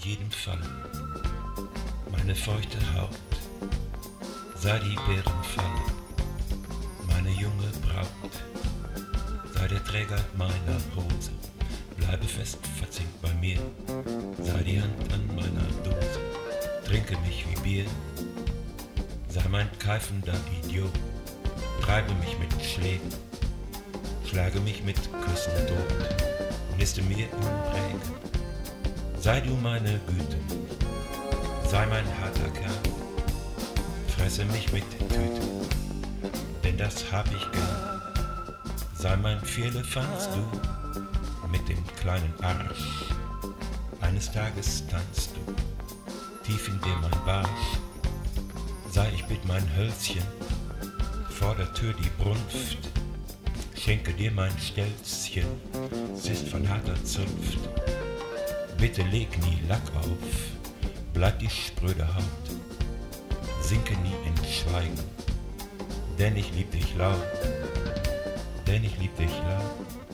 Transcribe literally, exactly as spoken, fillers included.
jedem Fall. Meine feuchte Haut sei die Bärenfalle, meine junge Braut sei der Träger meiner Hose. Bleibe fest verzinkt bei mir, sei die Hand an meiner Dose. Trinke mich wie Bier, sei mein keifender Idiot. Treibe mich mit Schlägen, schlage mich mit Küssen tot. Niste mir im Regen, sei du meine Güte, sei mein harter Kerl. Fresse mich mit Tüte, denn das hab ich gern. Sei mein Vierlefanz du, mit dem kleinen Arsch. Eines Tages tanzt du, tief in dir mein Barsch. Sei ich bitt mein Hölzchen, vor der Tür die Brunft. Schenke dir mein Stelzchen, es ist von harter Zunft. Bitte leg nie Lack auf, bleib die spröde Haut. Sinke nie in Schweigen, denn ich lieb dich laut, denn ich lieb dich laut.